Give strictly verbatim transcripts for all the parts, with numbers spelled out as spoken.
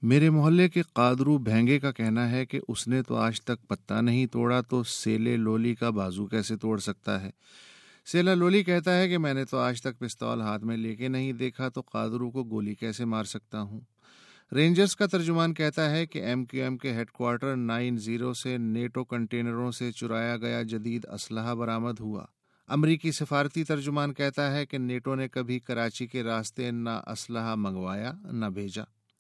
میرے محلے کے قادرو بھینگے کا کہنا ہے کہ اس نے تو آج تک پتا نہیں توڑا تو سیلے لولی کا بازو کیسے توڑ سکتا ہے۔ سیلا لولی کہتا ہے کہ میں نے تو آج تک پستول ہاتھ میں لے کے نہیں دیکھا تو قادرو کو گولی کیسے مار سکتا ہوں۔ رینجرز کا ترجمان کہتا ہے کہ ایم کیو ایم کے ہیڈ کوارٹر نائن زیرو سے نیٹو کنٹینروں سے چرایا گیا جدید اسلحہ برآمد ہوا۔ امریکی سفارتی ترجمان کہتا ہے کہ نیٹو نے کبھی کراچی کے راستے نہ اسلحہ منگوایا نہ بھیجا۔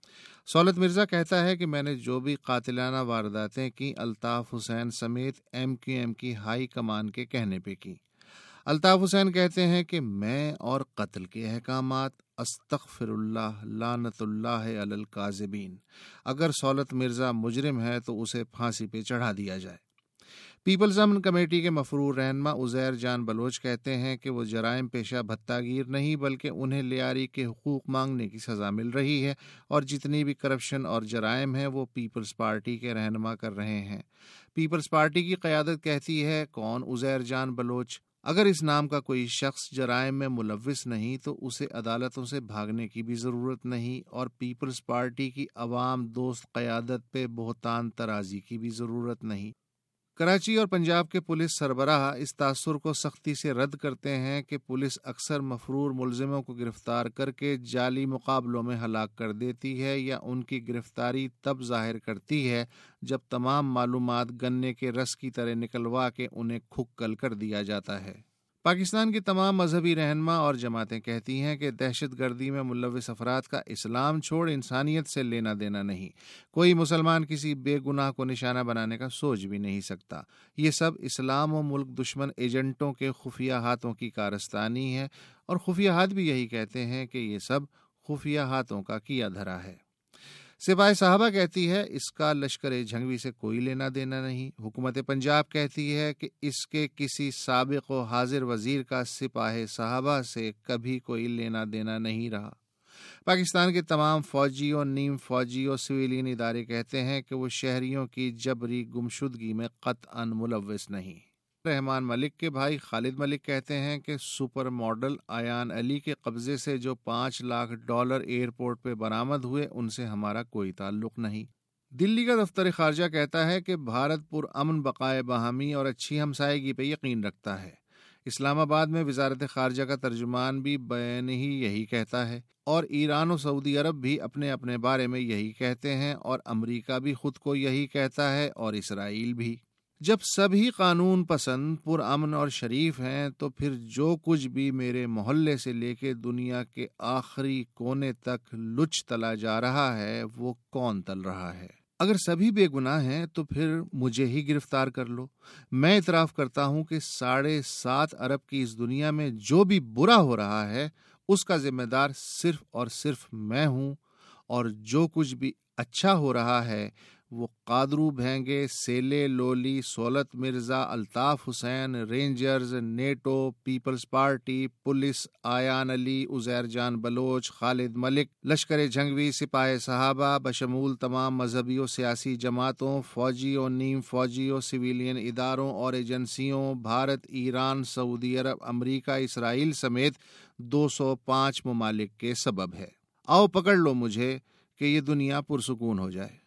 سولت مرزا کہتا ہے کہ میں نے جو بھی قاتلانہ وارداتیں کی الطاف حسین سمیت ایم کیو ایم کی ہائی کمان کے کہنے پہ کی۔ الطاف حسین کہتے ہیں کہ میں اور قتل کے احکامات استغفر اللہ لعنت اللہ علی الکاذبین۔ اگر سولت مرزا مجرم ہے تو اسے پھانسی پہ چڑھا دیا جائے۔ پیپلز امن کمیٹی کے مفرور رہنما عزیر جان بلوچ کہتے ہیں کہ وہ جرائم پیشہ بھتہ گیر نہیں بلکہ انہیں لیاری کے حقوق مانگنے کی سزا مل رہی ہے، اور جتنی بھی کرپشن اور جرائم ہیں وہ پیپلز پارٹی کے رہنما کر رہے ہیں۔ پیپلز پارٹی کی قیادت کہتی ہے کون عزیر جان بلوچ؟ اگر اس نام کا کوئی شخص جرائم میں ملوث نہیں تو اسے عدالتوں سے بھاگنے کی بھی ضرورت نہیں، اور پیپلز پارٹی کی عوام دوست قیادت پہ بہتان ترازی کی بھی ضرورت نہیں۔ کراچی اور پنجاب کے پولیس سربراہ اس تاثر کو سختی سے رد کرتے ہیں کہ پولیس اکثر مفرور ملزموں کو گرفتار کر کے جعلی مقابلوں میں ہلاک کر دیتی ہے یا ان کی گرفتاری تب ظاہر کرتی ہے جب تمام معلومات گنے کے رس کی طرح نکلوا کے انہیں کھکل کر دیا جاتا ہے۔ پاکستان کے تمام مذہبی رہنما اور جماعتیں کہتی ہیں کہ دہشت گردی میں ملوث افراد کا اسلام چھوڑ انسانیت سے لینا دینا نہیں۔ کوئی مسلمان کسی بے گناہ کو نشانہ بنانے کا سوچ بھی نہیں سکتا۔ یہ سب اسلام و ملک دشمن ایجنٹوں کے خفیہ ہاتھوں کی کارستانی ہے، اور خفیہ ہاتھ بھی یہی کہتے ہیں کہ یہ سب خفیہ ہاتھوں کا کیا دھرا ہے۔ سپاہی صحابہ کہتی ہے اس کا لشکر جھنگوی سے کوئی لینا دینا نہیں۔ حکومت پنجاب کہتی ہے کہ اس کے کسی سابق و حاضر وزیر کا سپاہی صحابہ سے کبھی کوئی لینا دینا نہیں رہا۔ پاکستان کے تمام فوجی اور نیم فوجی اور سویلین ادارے کہتے ہیں کہ وہ شہریوں کی جبری گمشدگی میں قطعاً ملوث نہیں۔ رحمان ملک کے بھائی خالد ملک کہتے ہیں کہ سپر ماڈل ایان علی کے قبضے سے جو پانچ لاکھ ڈالر ایئرپورٹ پہ برآمد ہوئے ان سے ہمارا کوئی تعلق نہیں۔ دلی کا دفتر خارجہ کہتا ہے کہ بھارت پر امن بقائے باہمی اور اچھی ہمسائیگی پہ یقین رکھتا ہے۔ اسلام آباد میں وزارت خارجہ کا ترجمان بھی بیان ہی یہی کہتا ہے، اور ایران و سعودی عرب بھی اپنے اپنے بارے میں یہی کہتے ہیں، اور امریکہ بھی خود کو یہی کہتا ہے، اور اسرائیل بھی۔ جب سبھی قانون پسند، پرامن اور شریف ہیں تو پھر جو کچھ بھی میرے محلے سے لے کے دنیا کے آخری کونے تک لچ تلا جا رہا ہے وہ کون تل رہا ہے؟ اگر سبھی بے گناہ ہیں تو پھر مجھے ہی گرفتار کر لو۔ میں اعتراف کرتا ہوں کہ ساڑھے سات ارب کی اس دنیا میں جو بھی برا ہو رہا ہے اس کا ذمہ دار صرف اور صرف میں ہوں، اور جو کچھ بھی اچھا ہو رہا ہے وہ قادرو بھینگے، سیلے لولی، Saulat Mirza, Altaf Hussain, rangers, NATO, Peoples Party, police, Ayyan Ali, Uzair Jan Baloch, Khalid Malik, Lashkar Jhangvi, سپاہی صحابہ بشمول تمام مذہبی و سیاسی جماعتوں، فوجی و نیم فوجی و سویلین اداروں اور ایجنسیوں، بھارت، ایران، سعودی عرب، امریکہ، اسرائیل سمیت دو سو پانچ ممالک کے سبب ہے۔ آؤ پکڑ لو مجھے کہ یہ دنیا پرسکون ہو جائے۔